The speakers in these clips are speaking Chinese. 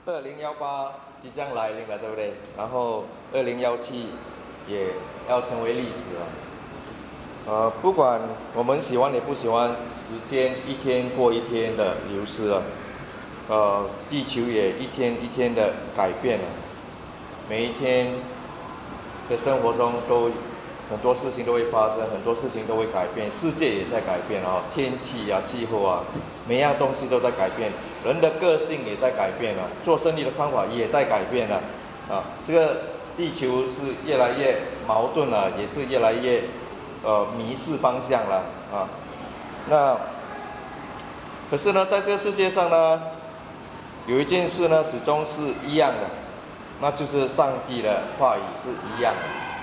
2018即将来临了，对不对？然后2017也要成为历史了。不管我们喜欢也不喜欢，时间一天过一天的流失了，地球也一天一天的改变了。每一天的生活中都很多事情都会发生，很多事情都会改变，世界也在改变啊，天气啊、气候啊，每样东西都在改变，人的个性也在改变了，做生意的方法也在改变了，这个地球是越来越矛盾了，也是越来越迷失方向了啊。那可是呢，在这个世界上呢，有一件事呢，始终是一样的，那就是上帝的话语是一样的。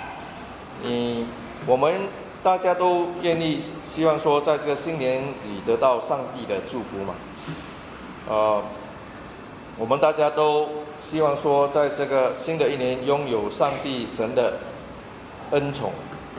我们大家都愿意希望说，在这个新年里得到上帝的祝福嘛。我们大家都希望说，在这个新的一年拥有上帝神的恩宠。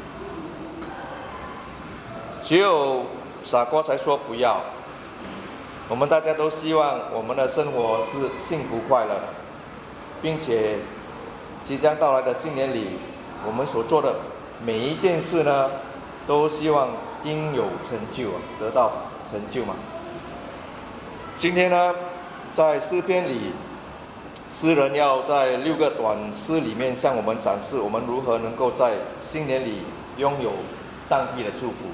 只有傻瓜才说不要。我们大家都希望我们的生活是幸福快乐的，并且即将到来的新年里，我们所做的每一件事呢，都希望应有成就，得到成就嘛。今天呢，在诗篇里，诗人要在6个短诗里面向我们展示我们如何能够在新年里拥有上帝的祝福。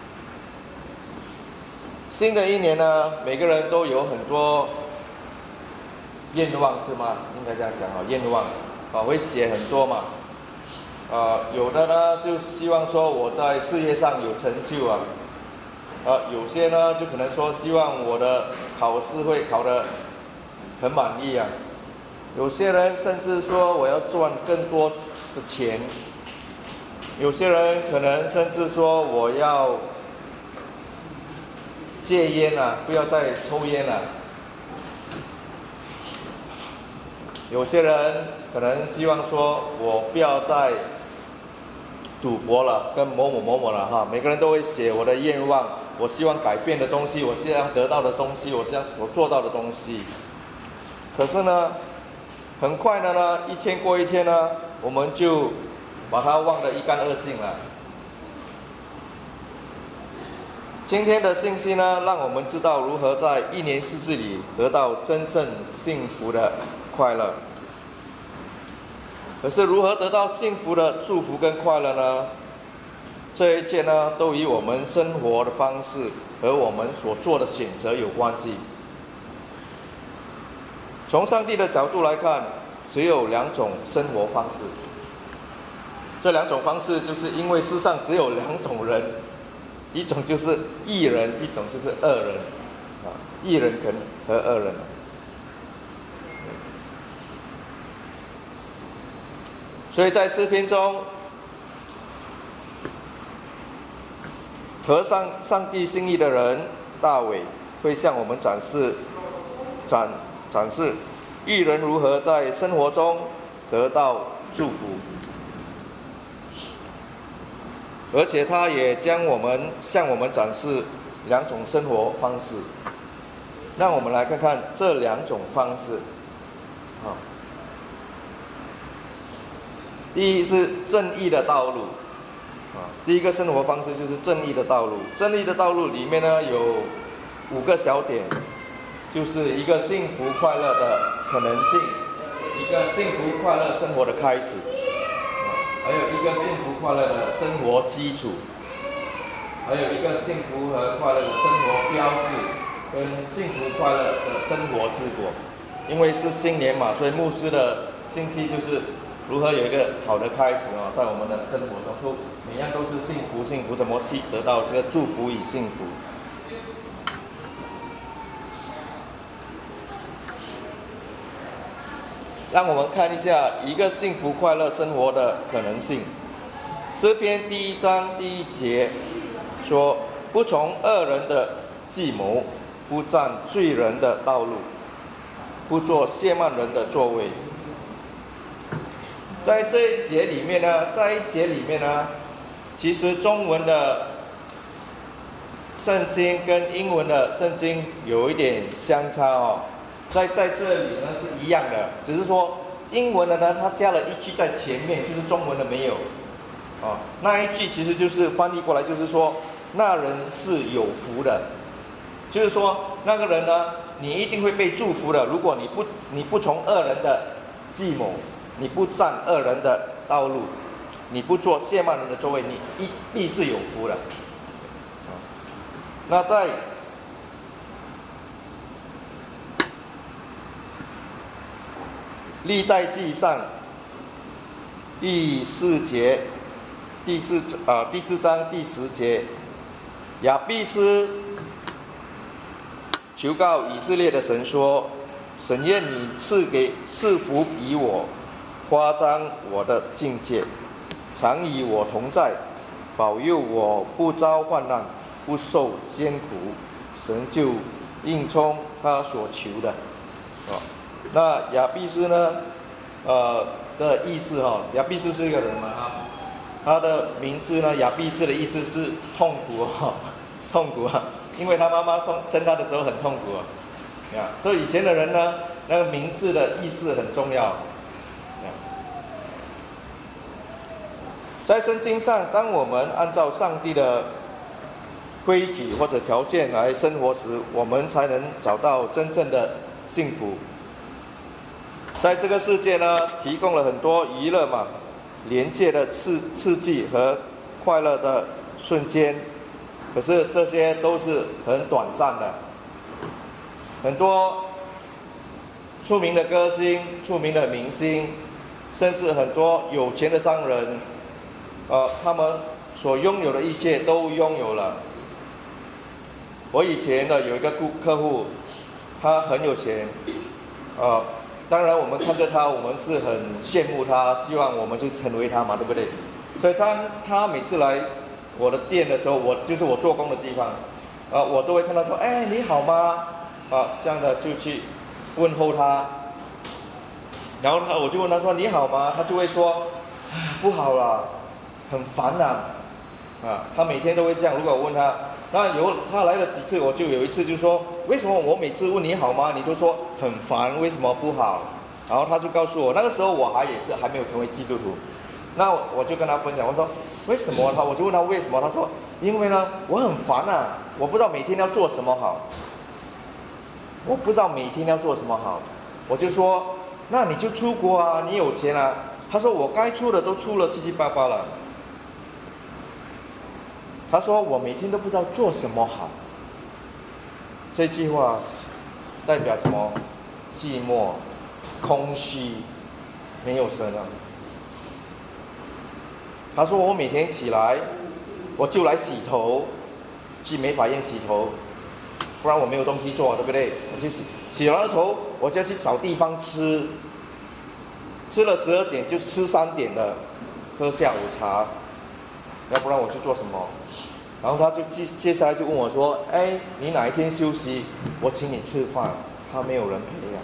新的一年呢，每个人都有很多愿望，是吗？应该这样讲啊，愿望会写很多嘛。有的呢就希望说我在事业上有成就啊，有些呢就可能说希望我的考试会考得很满意啊，有些人甚至说我要赚更多的钱，有些人可能甚至说我要戒烟啊，不要再抽烟了，有些人可能希望说我不要再赌博了，跟某某了哈，每个人都会写我的愿望，我希望改变的东西，我希望得到的东西，我希望所做到的东西。可是呢，很快的呢，一天过一天呢，我们就把它忘得一干二净了。今天的信息呢，让我们知道如何在一年四季里得到真正幸福的快乐。可是如何得到幸福的祝福跟快乐呢？这一切呢，都与我们生活的方式和我们所做的选择有关系。从上帝的角度来看，只有2种生活方式。这2种方式就是因为世上只有2种人，一种就是义人，一种就是恶人义人和恶人。所以在诗篇中，合上帝心意的人大卫会向我们展示义人如何在生活中得到祝福，而且他也向我们展示2种生活方式。让我们来看看这2种方式。第一是正义的道路，第一个生活方式就是正义的道路。正义的道路里面呢，有5个小点，就是一个幸福快乐的可能性，一个幸福快乐生活的开始，还有一个幸福快乐的生活基础，还有一个幸福和快乐的生活标志，跟幸福快乐的生活之果。因为是新年嘛，所以牧师的信息就是如何有一个好的开始在我们的生活中，说每样都是幸福，怎么去得到这个祝福与幸福？让我们看一下一个幸福快乐生活的可能性。诗篇第1章第1节说：“不从恶人的计谋，不占罪人的道路，不做亵慢人的座位。”在这一节里面呢，其实中文的圣经跟英文的圣经有一点相差在这里呢是一样的，只是说英文的呢，它加了一句在前面，就是中文的没有。那一句其实就是翻译过来就是说，那人是有福的，就是说那个人呢，你一定会被祝福的。如果你不从恶人的计谋，你不占恶人的道路，你不做亵慢人的座位，你必是有福的。那在历代记上第四章第10节，亚比斯求告以色列的神说：神愿你赐福于我，夸张我的境界，常与我同在，保佑我不遭患难，不受艰苦。神就应充他所求的。那亚比斯呢？的意思亚比斯是一个人嘛他的名字呢，亚比斯的意思是痛苦痛苦因为他妈妈生他的时候很痛苦所以以前的人呢，那个名字的意思很重要。在圣经上，当我们按照上帝的规矩或者条件来生活时，我们才能找到真正的幸福。在这个世界呢，提供了很多娱乐嘛，连接的刺激和快乐的瞬间，可是这些都是很短暂的。很多出名的歌星、出名的明星，甚至很多有钱的商人，他们所拥有的一切都拥有了。我以前呢有一个客户，他很有钱，当然我们看着他，我们是很羡慕他，希望我们就成为他嘛，对不对？所以他每次来我的店的时候，就是我做工的地方，我都会看他说：“哎，你好吗？”这样的就去问候他。然后我就问他说：“你好吗？”他就会说：“不好啦，很烦呐。”他每天都会这样。如果我问他，他来了几次，我就有一次就说：“为什么我每次问你好吗，你都说很烦？为什么不好？”然后他就告诉我，那个时候我也是还没有成为基督徒。那我就跟他分享，我说：“为什么？”我就问他为什么，他说：“因为呢，我很烦啊，我不知道每天要做什么好。我不知道每天要做什么好。”我就说：“那你就出国啊，你有钱啊。”他说：“我该出的都出了，七七八八了。”他说：“我每天都不知道做什么好。”这句话代表什么？寂寞、空虚，没有神啊。他说：“我每天起来，我就来洗头，去美发院洗头，不然我没有东西做，对不对？我去洗完了头，我就要去找地方吃，吃了12点就吃3点了，喝下午茶，要不然我去做什么？”然后他就接下来就问我说：“哎，你哪一天休息，我请你吃饭。”他没有人陪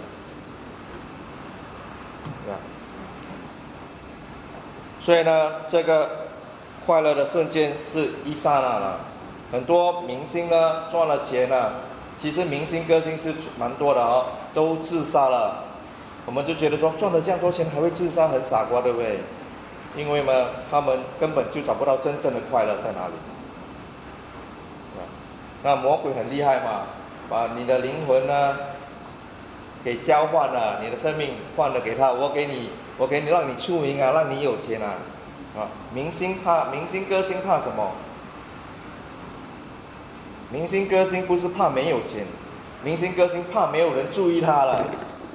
所以呢，这个快乐的瞬间是一刹那了。很多明星呢赚了钱了，其实明星歌星是蛮多的都自杀了。我们就觉得说赚了这样多钱还会自杀，很傻瓜，对不对？因为呢，他们根本就找不到真正的快乐在哪里。那魔鬼很厉害嘛，把你的灵魂呢给交换了，你的生命换了给他，我给你让你出名啊，让你有钱啊。明星歌星怕什么？明星歌星不是怕没有钱，明星歌星怕没有人注意他了，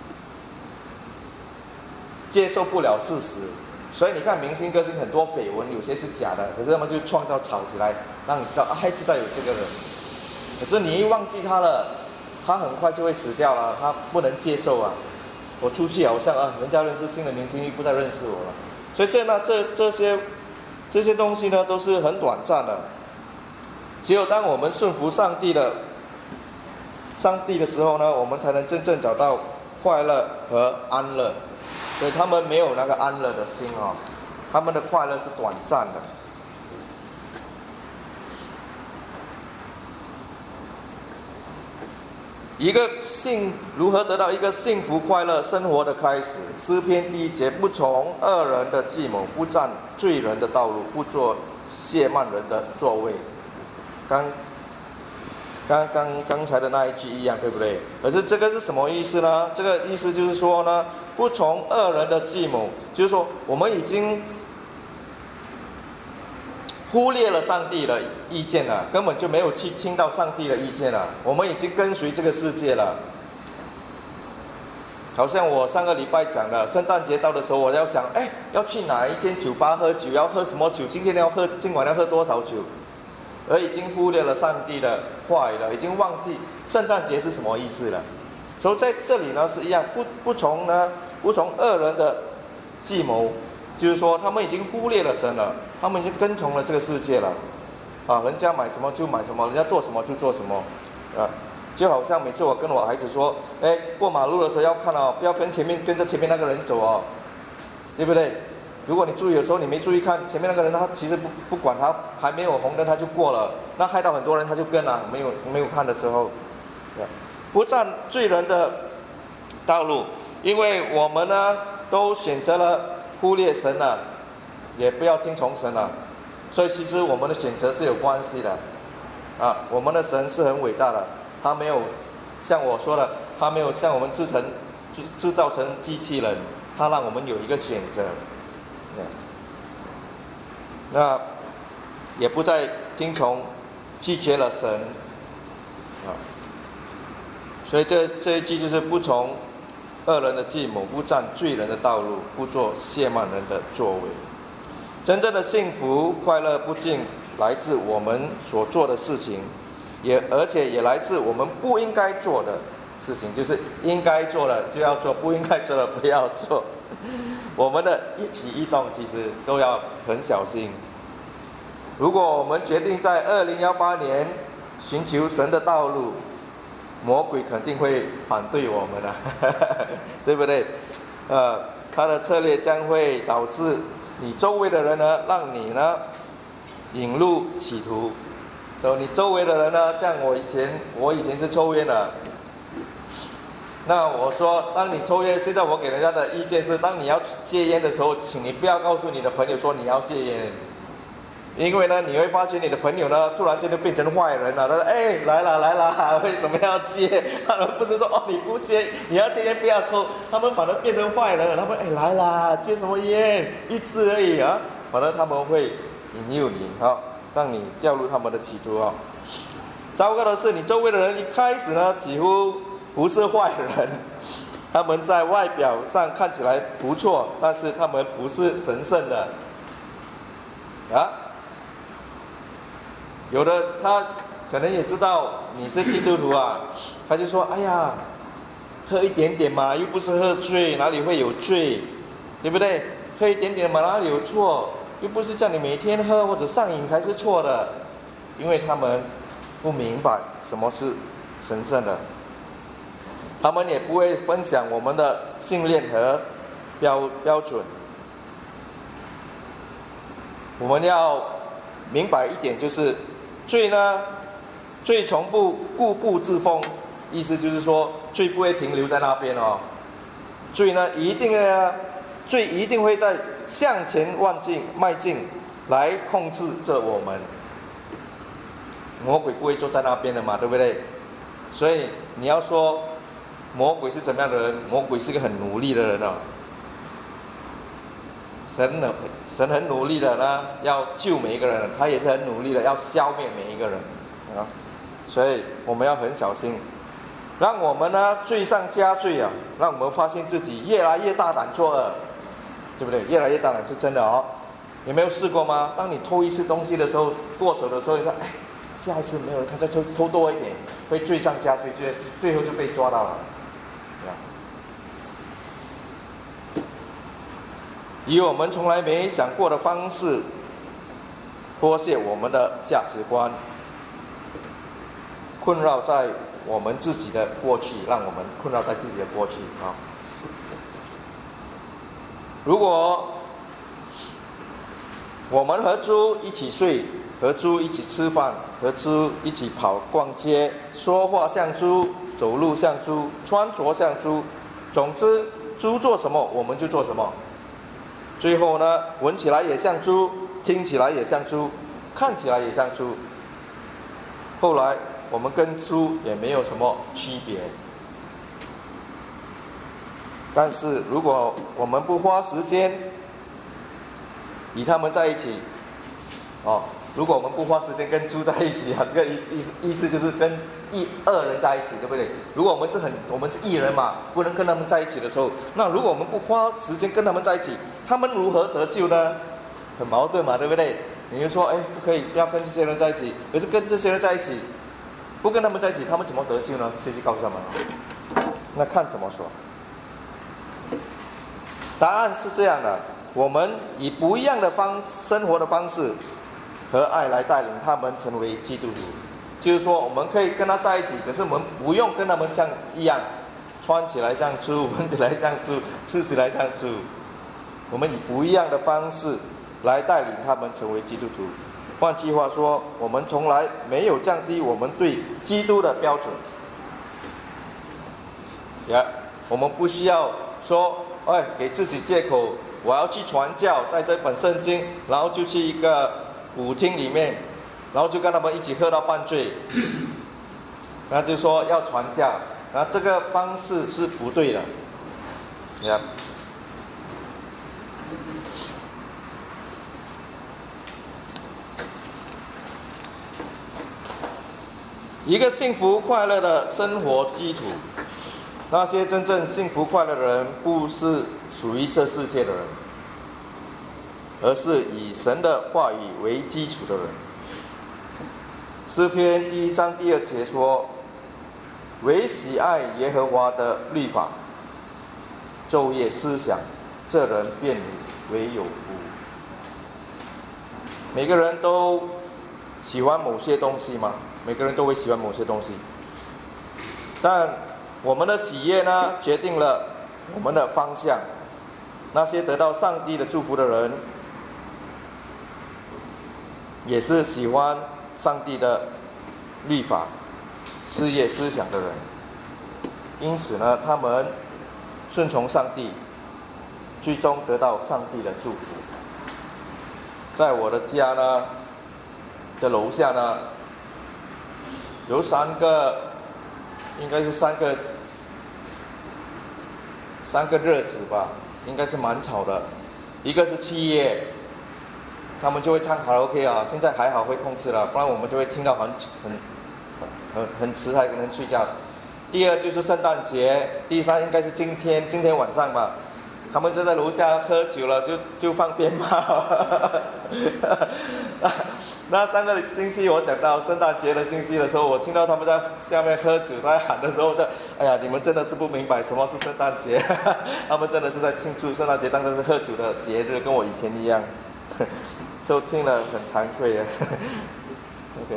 接受不了事实。所以你看明星歌星很多绯闻，有些是假的，可是他们就创造炒起来，让你知道还知道有这个人。可是你一忘记他了，他很快就会死掉了，他不能接受啊。我出去好像人家认识新的明星，不再认识我了。所以这些东西呢，都是很短暂的。只有当我们顺服上帝的时候呢，我们才能真正找到快乐和安乐。所以他们没有那个安乐的心他们的快乐是短暂的。 如何得到一个幸福快乐生活的开始？诗篇第1节，不从恶人的计谋，不占罪人的道路，不做亵慢人的座位。刚才的那一句一样，对不对？可是这个是什么意思呢？这个意思就是说呢，不从恶人的计谋，就是说我们已经忽略了上帝的意见了，根本就没有去听到上帝的意见了。我们已经跟随这个世界了。好像我上个礼拜讲的，圣诞节到的时候，我要想，要去哪一间酒吧喝酒，要喝什么酒，今晚要喝多少酒，而已经忽略了上帝的话语了，已经忘记圣诞节是什么意思了。所以在这里呢是一样，不从恶人的计谋，就是说他们已经忽略了神了，他们已经跟从了这个世界了，人家买什么就买什么，人家做什么就做什么，就好像每次我跟我孩子说，过马路的时候要看哦，不要跟着前面那个人走哦，对不对？如果你注意，有时候你没注意看前面那个人，他其实不管，他还没有红灯他就过了，那害到很多人他就跟了，没有看的时候，不占罪人的道路，因为我们呢都选择了忽略神了，也不要听从神了，所以其实我们的选择是有关系的，我们的神是很伟大的，他没有像我说的，他没有像我们制造成机器人，他让我们有一个选择。那也不再听从，拒绝了神，所以这一句就是不从恶人的计谋，不占罪人的道路，不做亵慢人的作为。真正的幸福快乐不仅来自我们所做的事情，而且也来自我们不应该做的事情，就是应该做的就要做，不应该做的不要做。我们的一举一动其实都要很小心。如果我们决定在2018年寻求神的道路，魔鬼肯定会反对我们的，对不对？他的策略将会导致你周围的人呢，让你呢引入歧途。所以你周围的人呢，像我以前是抽烟的。那我说，当你抽烟，现在我给人家的意见是，当你要戒烟的时候，请你不要告诉你的朋友说你要戒烟，因为呢，你会发觉你的朋友呢，突然间就变成坏人了。他说：“来了，为什么要戒？”他们不是说你不戒，你要戒烟不要抽，他们反而变成坏人了。他们来啦，戒什么烟？一支而已啊！反而他们会引诱你，让你掉入他们的歧途啊！糟糕的是，你周围的人一开始呢，几乎不是坏人，他们在外表上看起来不错，但是他们不是神圣的，有的他可能也知道你是基督徒他就说：“哎呀，喝一点点嘛，又不是喝醉，哪里会有醉，对不对？喝一点点嘛，哪里有错？又不是叫你每天喝或者上瘾才是错的，因为他们不明白什么是神圣的。”他们也不会分享我们的信念和标准。我们要明白一点，就是罪从不固步自封，意思就是说，罪不会停留在那边哦。罪一定会在向前迈进，来控制着我们。魔鬼不会坐在那边的嘛，对不对？所以你要说魔鬼是怎么样的人？魔鬼是一个很努力的人神很努力的呢，要救每一个人，他也是很努力的要消灭每一个人所以我们要很小心，让我们呢罪上加罪让我们发现自己越来越大胆作恶，对不对？越来越大胆是真的有没有试过吗？当你偷一次东西的时候，剁手的时候，你说下一次没有人看，再偷多一点，会罪上加罪，最后就被抓到了。以我们从来没想过的方式脱卸我们的价值观，困扰在我们自己的过去，让我们困扰在自己的过去如果我们和猪一起睡，和猪一起吃饭，和猪一起逛街，说话像猪， 走路像猪，穿着像猪，总之猪做什么我们就做什么。最后呢，闻起来也像猪，听起来也像猪，看起来也像猪。后来我们跟猪也没有什么区别。但是如果我们不花时间与他们在一起，如果我们不花时间跟猪在一起这个意思就是跟恶人在一起，对不对？如果我们是义人嘛，不能跟他们在一起的时候，那如果我们不花时间跟他们在一起，他们如何得救呢？很矛盾嘛，对不对？你就说，不可以，不要跟这些人在一起。可是跟这些人在一起，不跟他们在一起，他们怎么得救呢？谁去告诉他们？那看怎么说。答案是这样的：我们以不一样的生活的方式和爱来带领他们成为基督徒。就是说，我们可以跟他在一起，可是我们不用跟他们一样，穿起来像猪，闻起来像猪，吃起来像猪。我们以不一样的方式来带领他们成为基督徒。换句话说，我们从来没有降低我们对基督的标准。我们不需要说，给自己借口，我要去传教，带这本圣经，然后就去一个舞厅里面，然后就跟他们一起喝到半醉，然后就说要传教，然后这个方式是不对的。一个幸福快乐的生活基础，那些真正幸福快乐的人，不是属于这世界的人，而是以神的话语为基础的人。诗篇1章2节说：唯喜爱耶和华的律法，昼夜思想，这人便为有福。每个人都喜欢某些东西吗？每个人都会喜欢某些东西，但我们的喜悦呢，决定了我们的方向。那些得到上帝的祝福的人，也是喜欢上帝的律法、事业思想的人。因此呢，他们顺从上帝，最终得到上帝的祝福。在我的家呢的楼下呢，有应该是三个日子吧，应该是蛮吵的。一个是7月，他们就会唱卡拉 OK 啊，现在还好会控制了，不然我们就会听到很迟才能睡觉。第二就是圣诞节，第三应该是今天晚上吧，他们就在楼下喝酒了，就放鞭炮。那上个星期我讲到圣诞节的信息的时候，我听到他们在下面喝酒在喊的时候，哎呀，你们真的是不明白什么是圣诞节。他们真的是在庆祝圣诞节，当成是喝酒的节日，跟我以前一样。就听了很惭愧啊。OK。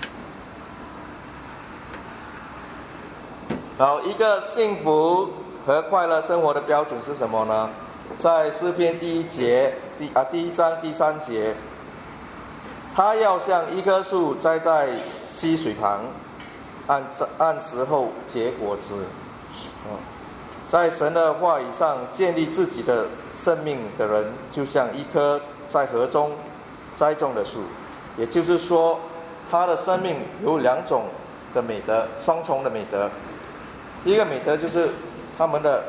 然后一个幸福和快乐生活的标准是什么呢？在诗篇第1章第3节，他要像一棵树栽在溪水旁，按时候结果子。在神的话语上建立自己的生命的人，就像一棵在河中栽种的树。也就是说，他的生命有2种的美德，双重的美德。第一个美德就是他们的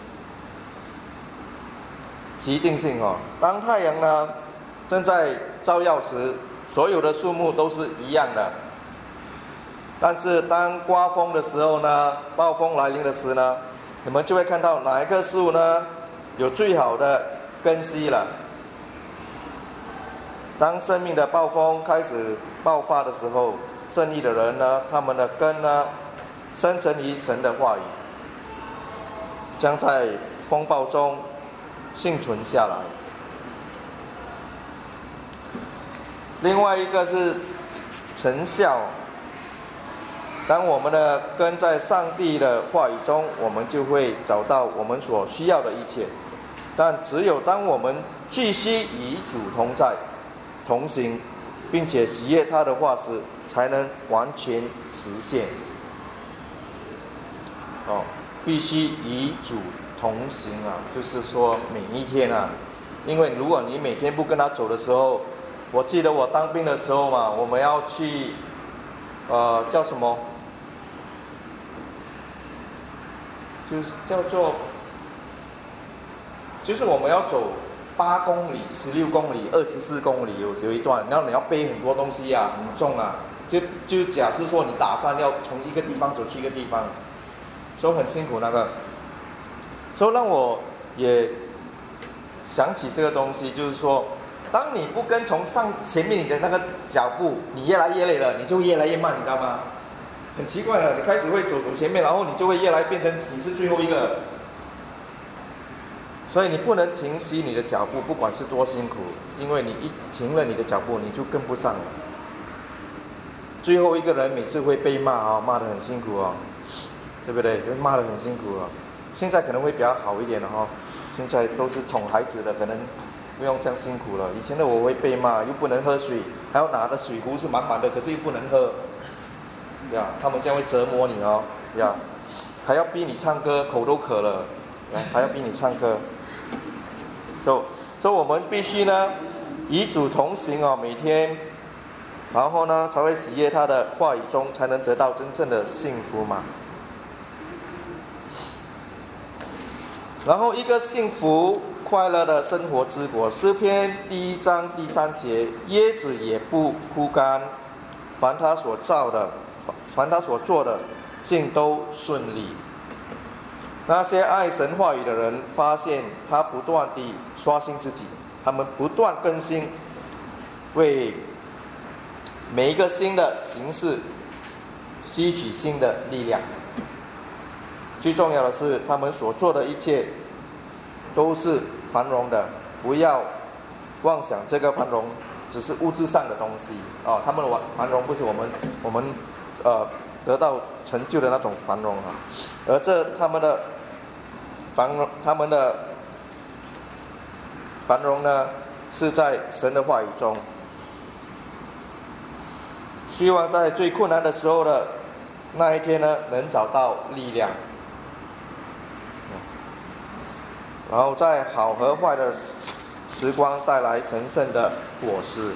极定性当太阳呢正在照耀时，所有的树木都是一样的。但是当刮风的时候呢，暴风来临的时呢，你们就会看到哪一棵树呢有最好的根系了。当生命的暴风开始爆发的时候，正义的人呢，他们的根呢生成于神的话语，将在风暴中幸存下来。另外一个是成效。当我们的根在上帝的话语中，我们就会找到我们所需要的一切。但只有当我们继续与主同在、同行，并且喜悦他的话时，才能完全实现。 必须与主同行啊，就是说每一天啊，因为如果你每天不跟他走的时候，我记得我当兵的时候嘛，我们要去叫什么？就是叫做，就是我们要走8公里、16公里、24公里，有一段，然后你要背很多东西啊，很重啊。就假设说你打算要从一个地方走去一个地方，所以很辛苦那个。所以让我也想起这个东西，就是说，当你不跟从前面你的那个脚步，你越来越累了，你就越来越慢，你知道吗？很奇怪了，你开始会走前面，然后你就会越来变成你是最后一个。所以你不能停息你的脚步，不管是多辛苦，因为你一停了你的脚步，你就跟不上了。最后一个人每次会被骂啊，骂得很辛苦啊，对不对？就骂得很辛苦啊。现在可能会比较好一点了哈，现在都是宠孩子的，可能不用这样辛苦了。以前的我会被骂，又不能喝水，还要拿的水壶是满满的，可是又不能喝，呀，他们这样会折磨你哦，呀，还要逼你唱歌，口都渴了，还要逼你唱歌。所以我们必须呢，与主同行哦，每天，然后呢，才会喜悦他的话语中，才能得到真正的幸福嘛。然后一个幸福快乐的生活之国，诗篇1章第3节，叶子也不枯干，凡他所做的，尽都顺利。那些爱神话语的人发现他不断地刷新自己，他们不断更新，为每一个新的形式吸取新的力量。最重要的是，他们所做的一切都是繁荣的，不要妄想这个繁荣只是物质上的东西哦。他们的繁荣不是我们得到成就的那种繁荣啊，而他们的繁荣呢，是在神的话语中。希望在最困难的时候的那一天呢，能找到力量。然后在好和坏的时光带来神圣的果实。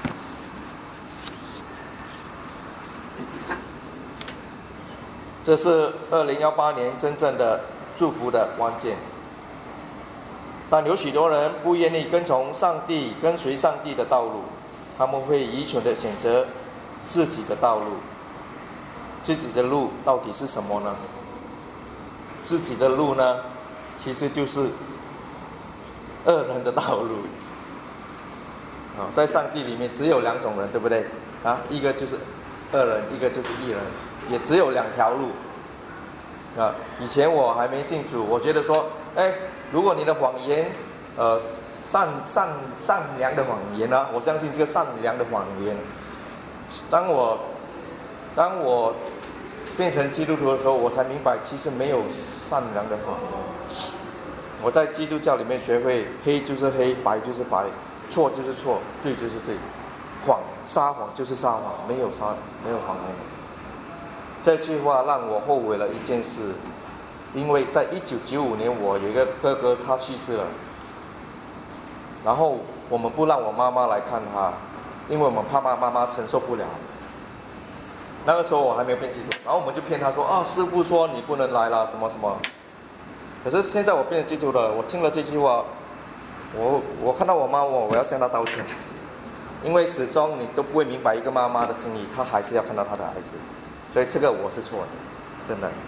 这是2018年真正的祝福的关键。但有许多人不愿意跟随上帝的道路，他们会愚蠢地选择自己的道路。自己的路到底是什么呢？自己的路呢，其实就是恶人的道路。在上帝里面只有2种人，对不对？一个就是恶人，一个就是义人，也只有2条路。以前我还没信主，我觉得说，如果你的谎言，善良的谎言啊，我相信这个善良的谎言。当我变成基督徒的时候，我才明白，其实没有善良的谎言。我在基督教里面学会，黑就是黑，白就是白，错就是错，对就是对，撒谎就是撒谎，没有谎言。这句话让我后悔了一件事，因为在1995年，我有一个哥哥，他去世了，然后我们不让我妈妈来看他，因为我们怕妈妈承受不了。那个时候我还没有变基督徒，然后我们就骗他说，师父说你不能来了，什么什么。可是现在我变成基督徒了，我听了这句话，我看到我妈，我要向她道歉，因为始终你都不会明白一个妈妈的心意，她还是要看到她的孩子，所以这个我是错的，真的。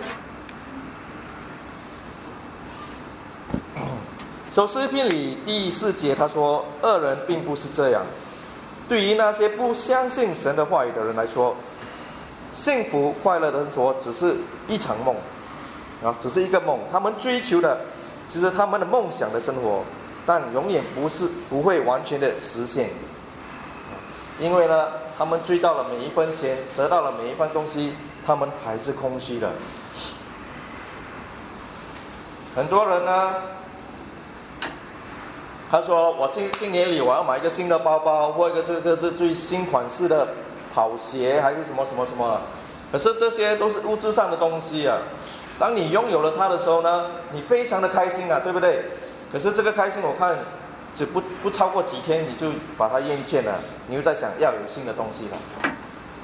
诗篇里第4节他说，恶人并不是这样。对于那些不相信神的话语的人来说，幸福快乐的生活只是一场梦，只是一个梦。他们追求的只是他们的梦想的生活，但永远不会完全的实现。因为呢，他们追到了每一分钱，得到了每一份东西，他们还是空虚的。很多人呢，他说我今年里我要买一个新的包包，或者是最新款式的跑鞋，还是什么什么什么。可是这些都是物质上的东西啊， 当你拥有了它的时候呢，你非常的开心啊，对不对？可是这个开心我看只不超过几天，你就把它厌倦了，你又在想要有新的东西了。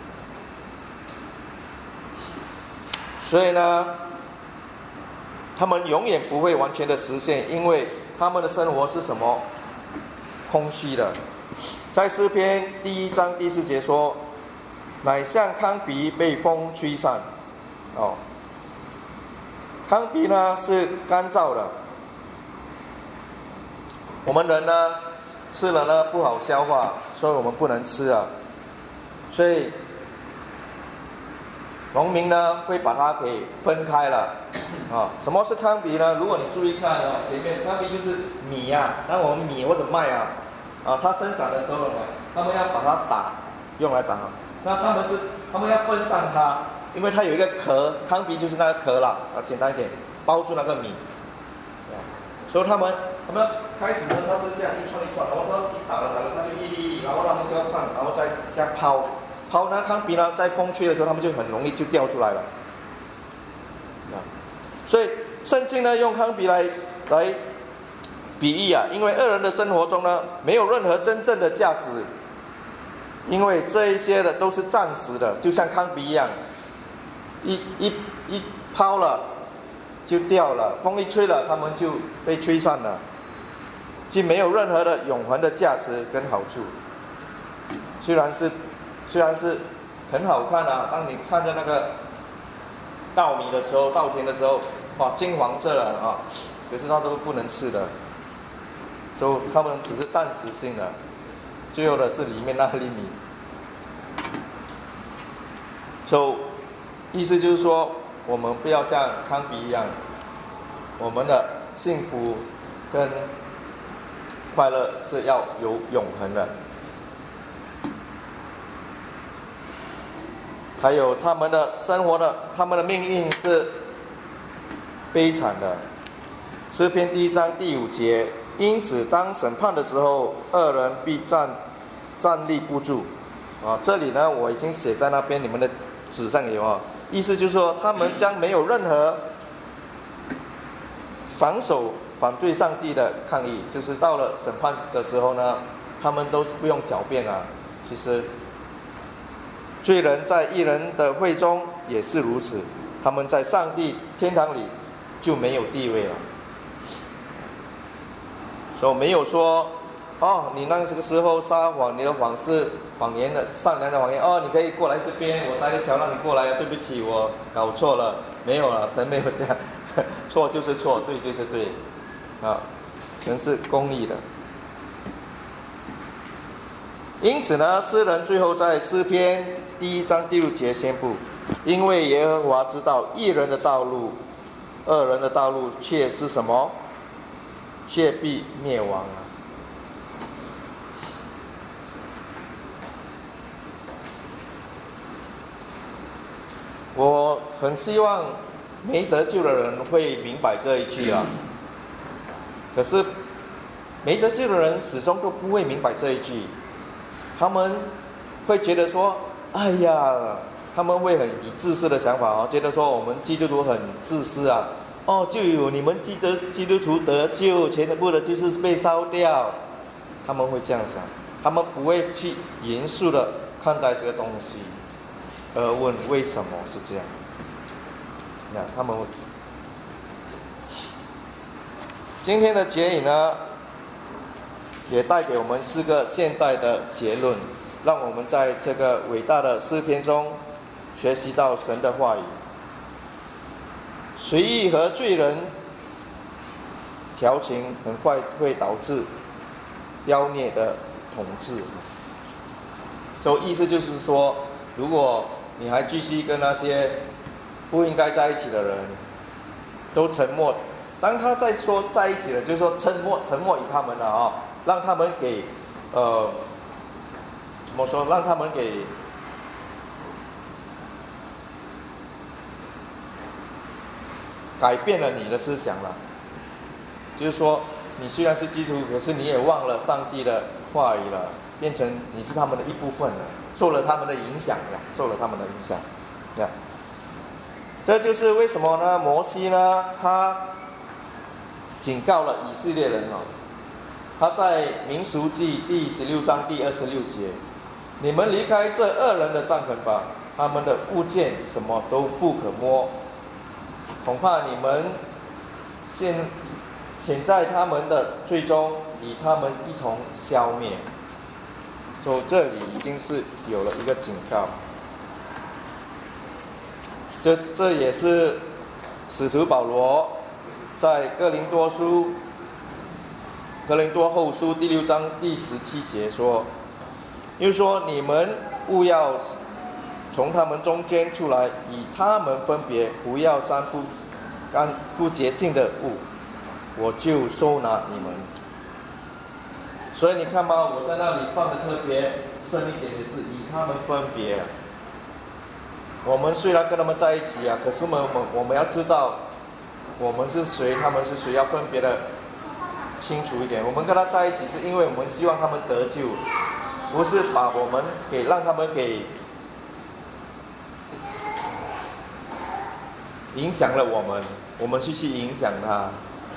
所以呢，他们永远不会完全的实现，因为他们的生活是什么？空虚的。在诗篇第1章第4节说，乃像糠秕被风吹散。糠秕呢是干燥的，我们人呢吃了呢不好消化，所以我们不能吃啊。所以农民呢会把它给分开了啊。什么是糠秕呢？如果你注意看啊，前面糠秕就是米啊，那我们米或者麦啊，它生长的时候呢，他们要把它用来打。那他们要分散它，因为它有一个壳，糠秕就是那个壳啦，简单一点，包住那个米。所以他们开始呢，它是这样一串一串，然后它一打了，它就一粒，然后他们就要放，然后再这样抛那糠秕呢，在风吹的时候，他们就很容易就掉出来了。所以圣经呢用糠秕来比喻啊，因为恶人的生活中呢没有任何真正的价值，因为这一些的都是暂时的，就像糠秕一样，一抛了就掉了，风一吹了，他们就被吹散了，就没有任何的永恒的价值跟好处。虽然是很好看啊，当你看着那个稻米的时候，稻田的时候，哇，金黄色的啊，可是它都不能吃的，所以它们只是暂时性的，最后的是里面那粒米。所以意思就是说，我们不要像糠秕一样，我们的幸福跟快乐是要有永恒的。还有他们的生活的，他们的命运是悲惨的。诗篇第1章第5节，因此当审判的时候，恶人必站立不住。这里呢我已经写在那边你们的纸上有啊，意思就是说他们将没有任何反对上帝的抗议，就是到了审判的时候呢，他们都是不用狡辩啊。其实罪人在义人的会中也是如此，他们在上帝天堂里就没有地位了。所以没有说你那个时候撒谎，你的谎是谎言的，善良的谎言，你可以过来这边，我搭个桥让你过来，对不起，我搞错了。没有了，神没有这样，错就是错，对就是对，神是公义的。因此呢，诗人最后在诗篇第1章第6节宣布，因为耶和华知道义人的道路，恶人的道路却是什么？却必灭亡啊！我很希望没得救的人会明白这一句啊，可是没得救的人始终都不会明白这一句。他们会觉得说，哎呀，他们会很以自私的想法觉得说我们基督徒很自私啊，就有你们基督徒得救，全部的就是被烧掉，他们会这样想，他们不会去严肃的看待这个东西，而问为什么是这样。他们今天的结语呢，也带给我们4个现代的结论，让我们在这个伟大的诗篇中学习到神的话语。随意和罪人调情，很快会导致妖孽的统治。所以意思就是说，如果你还继续跟那些不应该在一起的人都沉默，当他在说在一起了，就是说沉默以他们了让他们给怎么说？让他们给改变了你的思想了。就是说，你虽然是基督徒，可是你也忘了上帝的话语了，变成你是他们的一部分了，受了他们的影响呀，受了他们的影响呀。 这就是为什么呢？摩西呢，他警告了以色列人哦，他在民数记第16章第26节，你们离开这恶人的帐篷吧，他们的物件什么都不可摸，恐怕你们潜在他们的最终以他们一同消灭。从这里已经是有了一个警告，这也是使徒保罗在哥林多后书第6章第17节说，又说你们务要从他们中间出来，以他们分别，不要沾不洁净的物，我就收纳你们。所以你看嘛，我在那里放的特别深一点的字，以他们分别。我们虽然跟他们在一起啊，可是我们要知道我们是谁，他们是谁，要分别的清楚一点。我们跟他在一起是因为我们希望他们得救，不是把我们让他们影响了我们去影响他。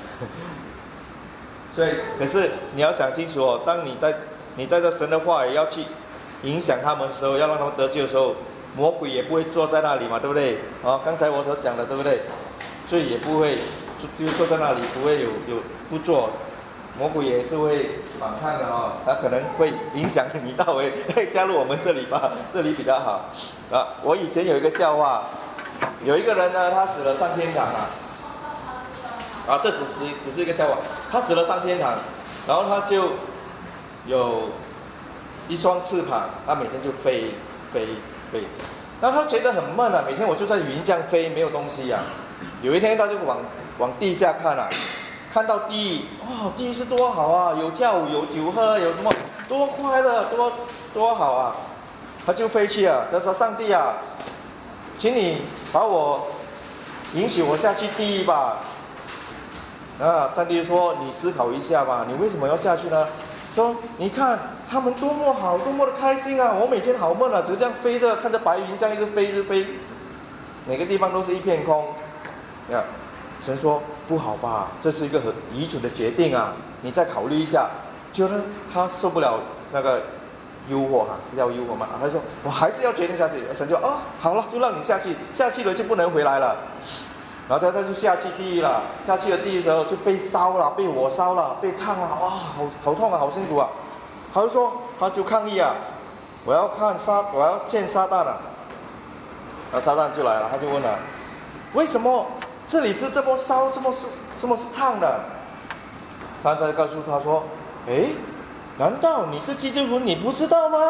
所以，可是你要想清楚哦，当你带着神的话也要去影响他们的时候，要让他们得救的时候，魔鬼也不会坐在那里嘛，对不对？刚才我所讲的，对不对？所以也不会就坐在那里，不会有不做。魔鬼也是会反抗的哦，他可能会影响你到加入我们这里吧，这里比较好啊。我以前有一个笑话，有一个人呢，他死了上天堂这只是一个笑话。他死了上天堂，然后他就有一双翅膀，他每天就飞，然后他觉得很闷啊，每天我就在云这样飞，没有东西啊。有一天他就往地下看啊，看到地狱，地狱是多好啊，有跳舞，有酒喝，有什么多快乐，多好啊。他就飞去啊，他说上帝啊，请你允许我下去地狱吧。上帝说，你思考一下吧，你为什么要下去呢？说你看他们多么好，多么的开心啊，我每天好闷啊，只是这样飞着，看着白云这样一直飞，每个地方都是一片空。神说不好吧，这是一个很愚蠢的决定啊，你再考虑一下。结果他受不了那个诱惑是叫诱惑吗？他说我还是要决定下去。神就好了，就让你下去了就不能回来了。然后他就下去地狱了，下去了地狱的时候就被烧了，被火烧了，被烫了，好痛啊，好辛苦啊。他就抗议啊，我要见撒旦了。然后撒旦就来了，他就问了，为什么这里是这么烧，这么是烫的？撒旦告诉他说，难道你是基督徒，你不知道吗？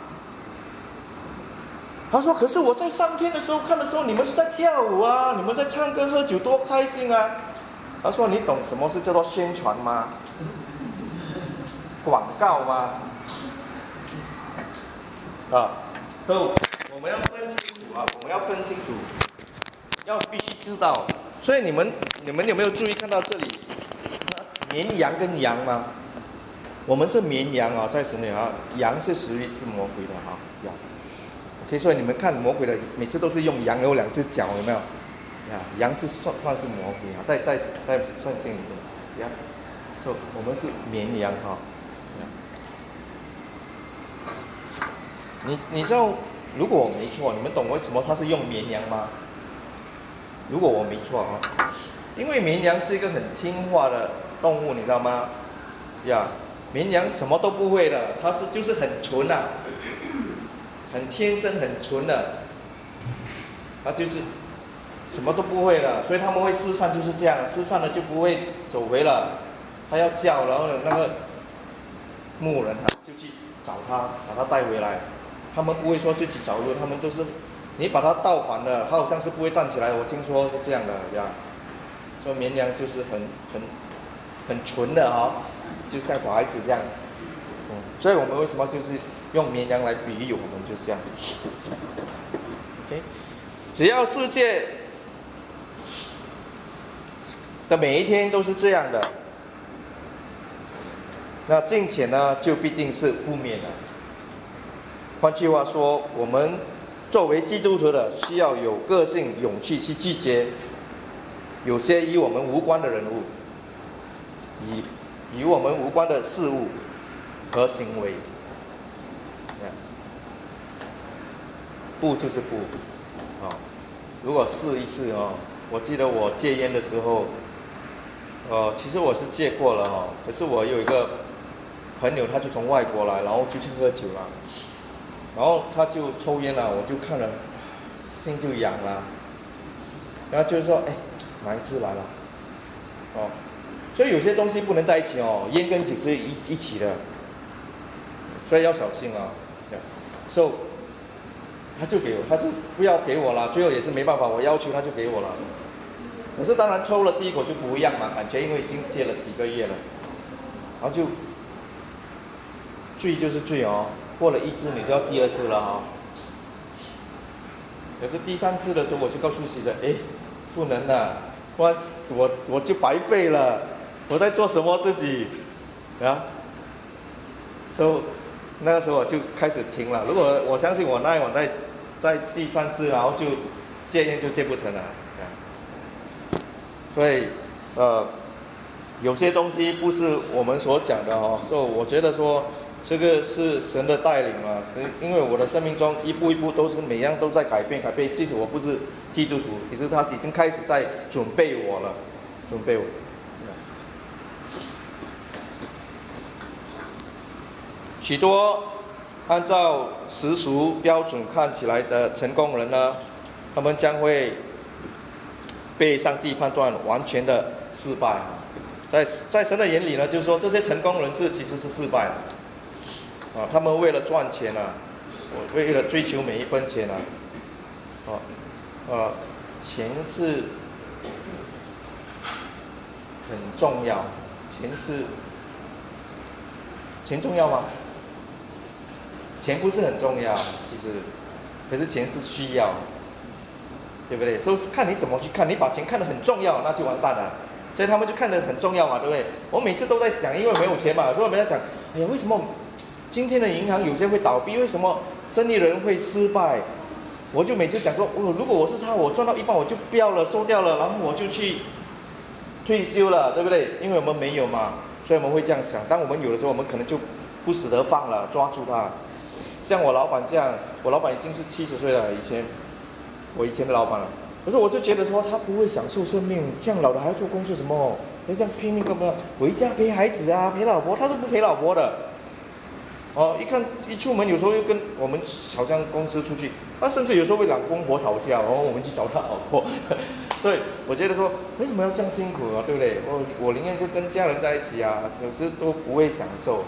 他说，可是我在上天的时候看的时候，你们是在跳舞啊，你们在唱歌喝酒，多开心啊。他说，你懂什么是叫做宣传吗？广告吗？所以我们要分清楚要必须知道。所以你们有没有注意看到这里绵羊跟羊吗？我们是绵羊在神里羊是属于是魔鬼的羊。OK， 所以你们看魔鬼的每次都是用羊有2只脚，有没有？羊是算是魔鬼在圣经里面。所以我们是绵羊你知道，如果我没错，你们懂为什么他是用绵羊吗？如果我没错因为绵羊是一个很听话的动物，你知道吗？绵羊什么都不会的，它就是很纯很天真很纯的，它就是什么都不会了，所以他们会失散就是这样，失散了就不会走回了，他要叫，然后那个牧人就去找他，把他带回来。他们不会说自己找路，他们都是你把他倒反了，他好像是不会站起来，我听说是这样的所以绵羊就是很纯的就像小孩子这样所以我们为什么就是用绵羊来比喻我们就是这样。只要世界的每一天都是这样的，那金钱呢就必定是负面的。换句话说，我们作为基督徒的，需要有个性、勇气去拒绝有些与我们无关的人物，与我们无关的事物和行为。不就是不，如果试一试我记得我戒烟的时候，其实我是戒过了可是我有一个朋友，他就从外国来，然后就去喝酒了，然后他就抽烟了，我就看了，心就痒了，然后就是说，哪一次来了？所以有些东西不能在一起烟跟酒是一起的，所以要小心So他就不要给我了，最后也是没办法，我要求他就给我了。可是当然抽了第一口就不一样嘛，感觉因为已经戒了几个月了，然后就醉就是醉过了一支你就要第二支了可是第三次的时候我就告诉自己不能了，不然我就白费了，我在做什么自己So那个时候我就开始停了。如果我相信我那一晚在第三次，然后就戒烟就戒不成了。所以有些东西不是我们所讲的所以我觉得说这个是神的带领嘛。因为我的生命中一步一步都是每样都在改变，即使我不是基督徒，其实他已经开始在准备我了，准备我。许多按照世俗标准看起来的成功人呢，他们将会被上帝判断完全的失败。在神的眼里呢，就是说这些成功人士其实是失败的他们为了赚钱为了追求每一分钱钱是很重要，钱重要吗？钱不是很重要，其实，可是钱是需要，对不对？所以看你怎么去看，你把钱看得很重要，那就完蛋了。所以他们就看得很重要嘛，对不对？我每次都在想，因为没有钱嘛，所以我们在想，为什么今天的银行有些会倒闭？为什么生意人会失败？我就每次想说，如果我是他，我赚到一半我就不要了，收掉了，然后我就去退休了，对不对？因为我们没有嘛，所以我们会这样想。当我们有的时候，我们可能就不舍得放了，抓住它。像我老板这样，我老板已经是70岁了，我以前的老板了。可是我就觉得说，他不会享受生命，这样老了还要做工作什么？他这样拼命干嘛？回家陪孩子陪老婆，他都不陪老婆的。一出门有时候又跟我们好像公司出去，他甚至有时候会两公婆吵架，我们去找他老婆。所以我觉得说，为什么要这样辛苦对不对？我宁愿就跟家人在一起有时都不会享受。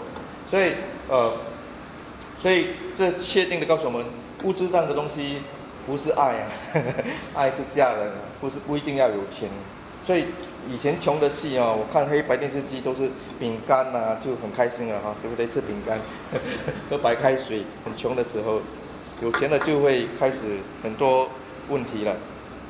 所以这确定的告诉我们，物质上的东西不是爱爱是家人不一定要有钱。所以以前穷的戏我看黑白电视机都是饼干就很开心了对不对？吃饼干喝白开水。很穷的时候，有钱了就会开始很多问题了。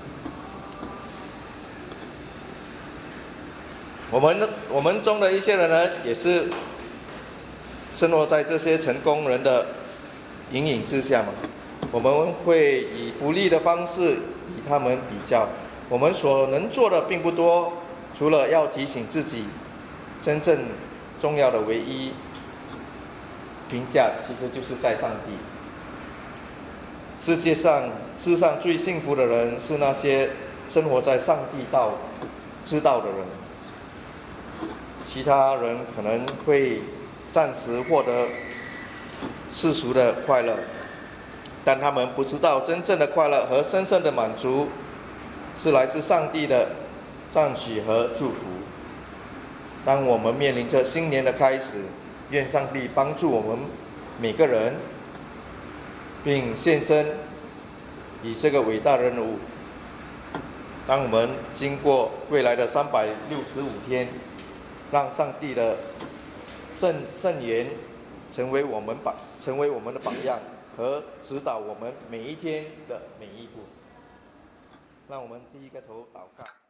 我们中的一些人呢，也是生活在这些成功人的阴影之下嘛。我们会以不利的方式与他们比较，我们所能做的并不多，除了要提醒自己，真正重要的唯一评价其实就是在上帝。世上最幸福的人是那些生活在上帝知道的人。其他人可能会暂时获得世俗的快乐，但他们不知道真正的快乐和深深的满足是来自上帝的赞许和祝福。当我们面临着新年的开始，愿上帝帮助我们每个人，并献身以这个伟大的任务。当我们经过未来的365天，让上帝的圣言成为我们的榜样和指导我们每一天的每一步。让我们低一个头祷告。